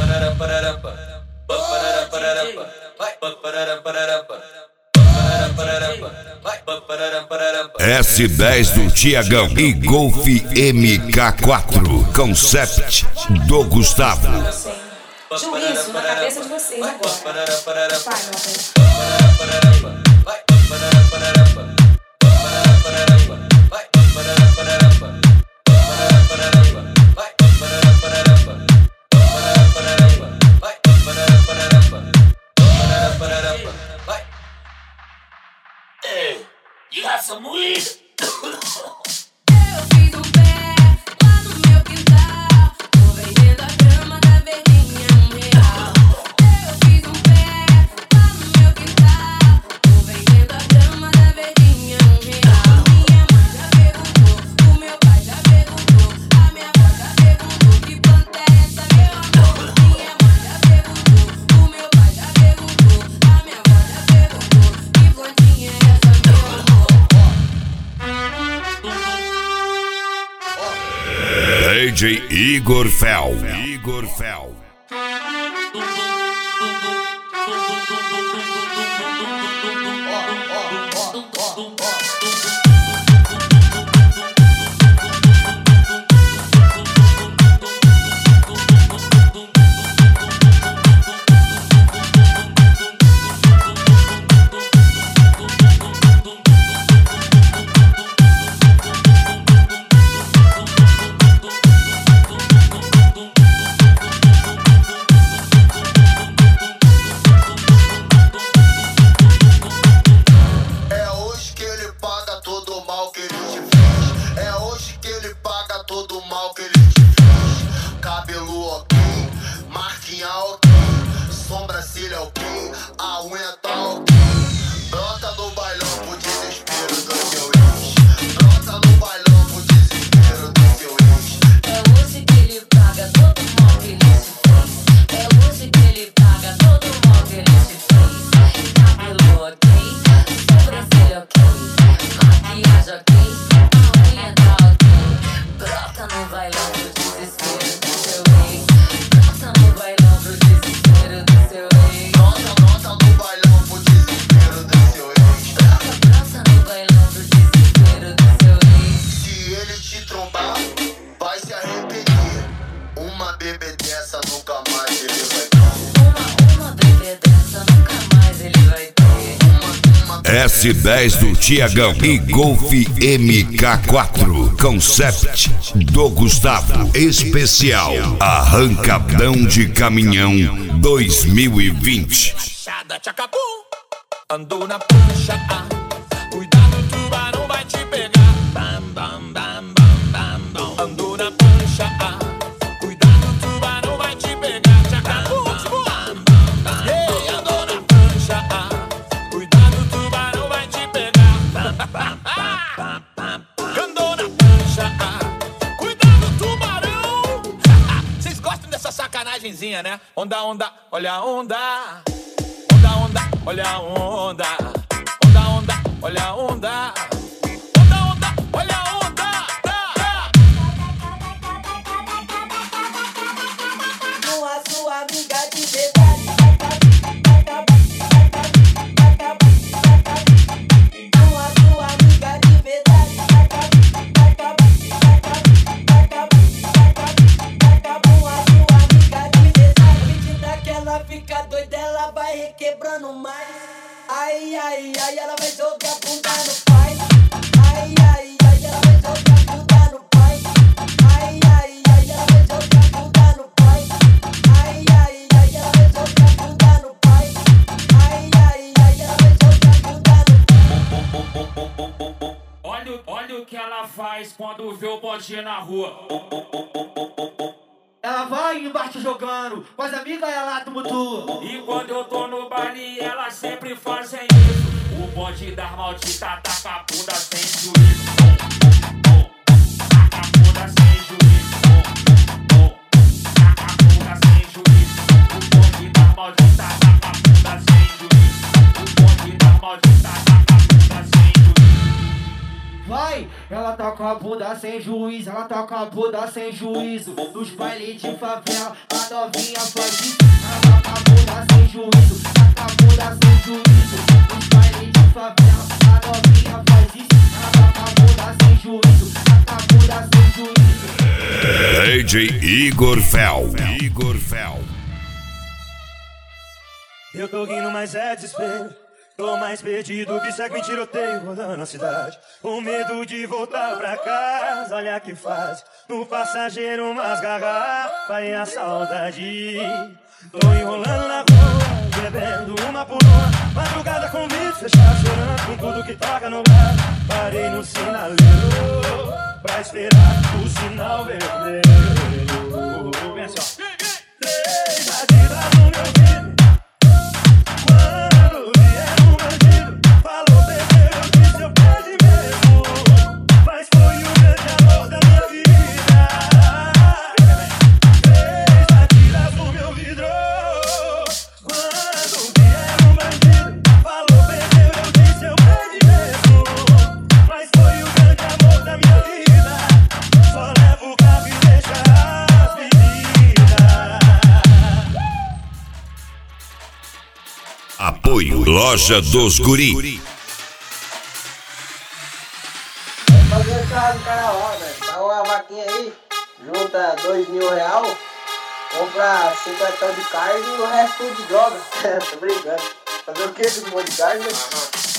S10 do Tiagão e Golf MK4 Concept do Gustavo. Juízo na cabeça de vocês agora. Vai, meu bem. Hey, you got some weed? Eu fiz um pé lá no meu quintal, tô vendendo a grama da verdinha real. Eu fiz um pé lá no meu quintal, tô vendendo a grama da verdinha real. Minha mãe já perguntou, o meu pai já perguntou, a minha avó já perguntou, que planta é essa, meu amor? Minha mãe já perguntou, o meu pai já perguntou, a minha avó já perguntou, que plantinha é essa, meu amor? DJ Igor Fel. Igor Fel. Sobrancelha ok, a unha tá ok. Brota no bailão pro desespero do seu ex. Brota no bailão pro desespero do seu ex. É hoje que ele paga todo o mal que ele te fez. É hoje que ele paga todo o mal que ele te fez. Cabelo ok, sobrancelha ok, maquiagem ok, a unha tá ok. Brota no bailão pro desespero do seu ex. Brota no bailão pro desespero do seu ex. Brota no bailão pro desespero do seu ex. Brota no bailão pro desespero do seu ex. Se ele te trombar, vai se arrepender. Uma bebê dessa nunca mais ele vai ter. Uma bebê dessa nunca mais ele vai ter. S10 do Tiagão e Golf MK4 Concept do Gustavo. Especial Arrancadão de Caminhão 2020. Chada, tchacapum. Andou na prancha, cuidado, o tubarão vai te pegar. Bam, bam, bam, bam, bam, bam. Andou na prancha, cuidado, o tubarão vai te pegar. Tchacapum, bam, bam, bam. Yeah, andou na prancha, cuidado, o tubarão vai te pegar. Bam, bam, bam, bam, bam. Andou na prancha, cuidado, tubarão. Vocês gostam dessa sacanagemzinha, né? Onda, onda, olha a onda. Onda, onda, olha a onda. Onda, onda, olha a onda. Onda, onda, olha a onda. Com a sua amiga de verdade. Com a sua amiga de verdade. Com a sua amiga de verdade. À medida que ela fica doida, ela vai requebrando mais. Ai, ai, ai, ela vai jogar a bunda no pai. Ai, ai, ai, ela vai jogar a bunda no pai. Ai, ai, ai, ela vai jogar a bunda no pai. Ai, ai, ai, ela vai jogar a bunda no pai. Ai, ai, ai, ela vai jogar a bunda no pai. Olha o que ela faz quando vê o botinho na rua. Ela vai embaixo jogando, com as amigas ela tumultua. E quando eu tô no baile, elas sempre fazem isso. O bonde das malditas taca a bunda sem juízo. Taca a bunda sem juízo. Taca a bunda sem juízo. O bonde das malditas taca a bunda sem juízo. O bonde das malditas taca a bunda sem juízo. Vai, ela tá toca a bunda sem juízo, ela toca a bunda sem juízo. Nos bailes de favela, a novinha faz isso. Ela toca a bunda sem juízo, toca a bunda sem juízo. Nos bailes de favela, a novinha faz isso. Ela toca a bunda sem juízo, toca a bunda sem juízo. DJ Igor Fel. Eu tô rindo, mas é desespero. Tô mais perdido que segue em tiroteio rodando a cidade. Com medo de voltar pra casa, olha que faz. No passageiro umas garrafas e a saudade. Tô enrolando na rua, bebendo uma por uma. Madrugada com vidro fechado, chorando com tudo que toca no bar. Parei no sinaleiro pra esperar o sinal vermelho. Vem assim, ó. Três batidas no meu ouvido. Quando vier um bandido, falou bebê, eu disse eu perdi mesmo. Mas foi o grande amor da minha vida. Três batidas no meu vidro. Quando vier um bandido, falou bebê, eu disse eu perdi mesmo. Mas foi o grande amor da minha vida. Só levo o carro e deixa as bebidas. Apoio Loja dos Guri. Fazer churrasco no carnaval, velho. Paga uma vaquinha aí, junta R$2.000, compra 50 de carne e o resto tudo de droga. Tô brincando. Fazer o que com um monte de carne?